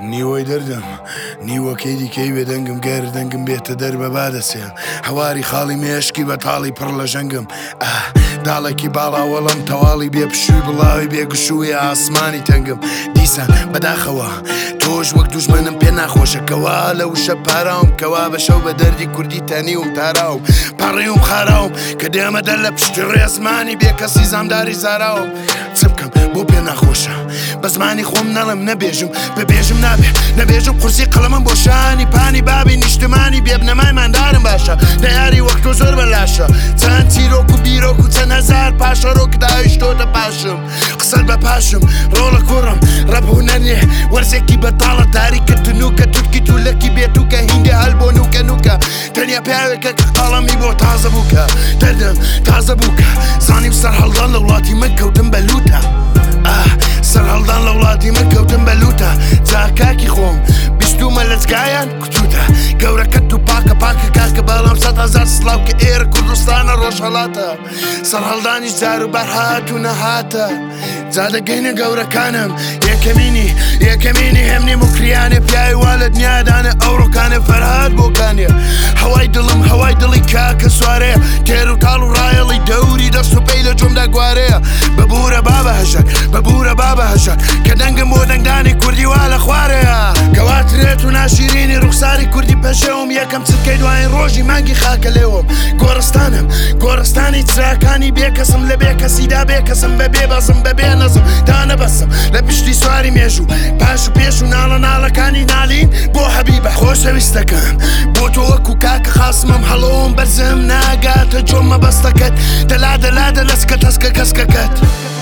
نیوەی دەردەم نیوەکەی دیکەی بێ دەنگم گەر دەنگم بێتە دەربە بادەسێ هەواری خاڵی مێشکی بە تاڵی پڕ لە ژەنگم داڵێکی باڵاوەڵم تەواڵی بێ پشووی بڵاوی بێگشووی ئاسمانی تەنگم دیسان بەداخەوە تۆش وەک دوژمنم پێ ناخۆشەکەوا لە وشە پاراوم کەوا بە شەو بە دەردی کوردی تەنیوم تاراوم پەڕیوم خاراوم کە دێمەدە لە پشتی ڕێزمانی بێ کەسی زامداری زاراوم چ بکەم بۆ پێ ناخۆشە بە زمانی خۆم نەڵم نەبێژم ببێژم نەبێژم قورسی قەڵەمم بۆ شانی پانی بابی نیشتمانی بێبنەمای ماندارم باشە نەیاری وەک تۆ زۆر بەلاشە چەند چیرۆک و بیرۆک و چەند هەزار پاشە ڕۆک داویشتۆتە پاشم قسەت بە پاشم ڕۆڵە کوڕم ڕەبوو نەنێ وەرزێکی بەتاڵە تاریکردنوکە تورکی تولەکی بێتوکە هینگە هەل بۆ نوکە نوکە تەنیا پیاوێکە کە قاڵەمی بۆ تازە بووکە دەردم تازە بووکە زانیم سەر هەڵدان لە وڵاتی من کەوتم بەلوتە سەر هەڵدان لە وڵاتی من کەوتم بەلوتە جاکاکی خۆم بیستومە لە جگایان کوچوتە گەورەکەت و پاکە کاکە بەڵام 100,000 سڵاو کە ئێرە کوردستانە ڕۆژهەڵاتە سەر هەڵدانی جار و بەر هات و نەهاتە جادەگەینە گەورەکانم یەکەمینی هێمنی مکریانێ پیاوی وا لە دنیادانە ئەوڕۆکانێ فەرهاد بۆکانێ هەوای دڵم هەوای دڵی کاکە سوارەیە تێر و تاڵ و ڕایەڵی دەوری دەست و پەی لە جۆمدا گوارەیە بەبورە بابە هەژار کە دەنگم بۆ دەنگدانی کوردی وا لە خوارەیە کەواترێت و ناشیرینی ڕوخساری کوردی پەشەوم یەکەم چرکەی دوایین ڕۆژی مانگی خاکە لێوم گۆڕستانی چراکانی بێکەسم لە بێکەسیدا بێکەسم بە بێبەزم بە بێ نەزم تا نەبەسم لە پشتی سواری مێژوو پاش و پێش و ناڵەکانی نالین بۆ حەبیبە خۆشەویستەکەم بۆ تۆ وەکو کاکە خاسمم هەڵۆم بەرزم ناگاتە جۆمە بەستەکەت دەلادە لەسکەت هەسکە کەسکەکەت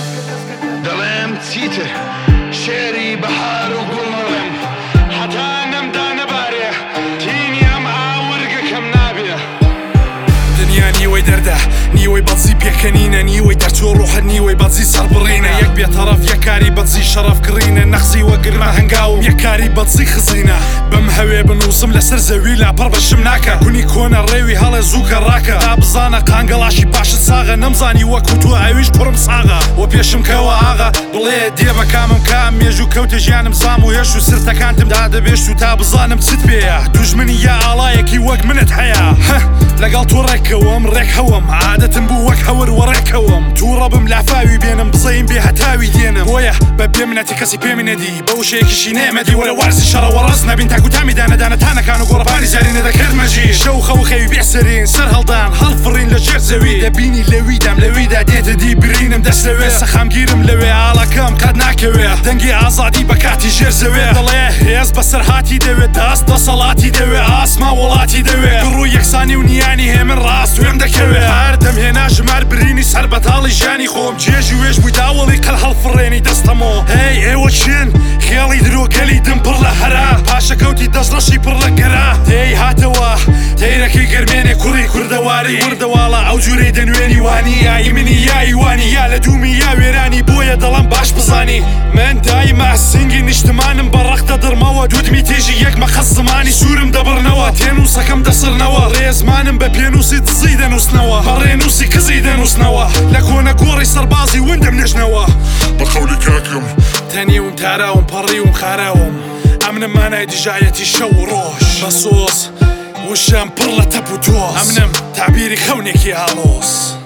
دەڵێم چیتر شێری بەهار و گوڵم حتا نەمدا نەبارێ تینیم ئاورگەکەم نابێ دنیا نیوەی دەردە نیوەی بەجی پێکەنینە نیوەی دەرچۆ ڕۆحە نیوەی بەجی سەربڕینە یەک بێتەرەف یەکاری بەجی شەرەف کڕینە نەخزی وەگرمە هەنگاوم یەکاری بەجی خزینە بەم هەوێ بنووسم لەسەر زەوی لاپەڕ بەشم ناکە کونی کۆنە ڕێوی هەڵێ زووکە ڕاکە تا بزانە قانگەڵاشی پاشت ساغە نەمزانی وەکو تۆ ئاویش پڕم ساغە وە پێشم کەوە ئاغا بڵێ دێ بە کامم کام مێژوو کەوتە ژیانم زام و هێش و سرتەکانتم دادەبێشت و تا بزانم چت پێیە دوژمنی یا ئاڵایەکی وەک منت هەیە لەگەڵ تۆ ڕێکەوەم ڕێک هەوەم عادەتم بوو وەک هەور وەڕێکەوەم تووڕەبم لافاوی بێنم بزەیم بێ هەتاوی دێنم بۆیە بە بێمنەتی کەسی پێمی نەدی بە وشەیەکیشی نێمەدی وەرە وارزی شەڕەوە ڕست نەبین تاکوتامی دانەدانەتانەکان و گۆڕەپانی زارینە دەکردمەژی شەو خەوخەوی بێسەرین سەر هەڵدان هەڵفڕین لە ژێر زەوی دەبینی لەویدا دێتە دی برینم دەست لەوێ سەخامگیرم لەوێ ئاڵەکەم قەت ناکەوێ دەنگی ئازادی بە کاتی ژێر زەوێ دەڵێ هێز بەسەر هاتی دەوێت دەست دەسەڵاتی دەوێ ئاسما وڵاتی دەوێ ڕوو یەکسانی و نیانی هێمن ڕاست وێم دەکەوێ هەردەم هێنا ژمار برینی سەر بەتاڵی ژیانی خۆم جێژی وێژ بووی داوەڵی قەل هەڵفڕێنی دەستەمەوە هەی ئێوە چین خێڵی درۆگەلی دم پڕ لە هەرا پاشەکەوتی دەستڕەشی پڕ لە گەرا دەی هاتەوە تەیرەکەی گەرمێنێ کوڕی کوردەواری وردەواڵە ئەو جوورەی دەنوێنی وانی یایی منی یایی وانی یا لە دوومی یا وێرانی بۆیە دەڵم باش بزانی من دایما سنگی نیشتمانم بەڕەختە دڕمەوە دوودمی تێژی یەکمە خەز زمانی سوورم دەبڕنەوە تێنووسەکەم دەسڕنەوە ڕێزمانم بە پێنووسی دزی دەنووسنەوە بەڕێنووسی کزی دەنووسنەوە لە کۆنە گۆڕی سەربازی وندم نێژنەوە بە قەولی کاکم تەنیوم تاراوم پەڕیوم خاراوم ئەمنم مانای دژایەتی شەو و ڕۆژ بە سۆز وشم پڕ لە تەپ و تۆز ئەمنم تابیری خەونێکی ئاڵۆز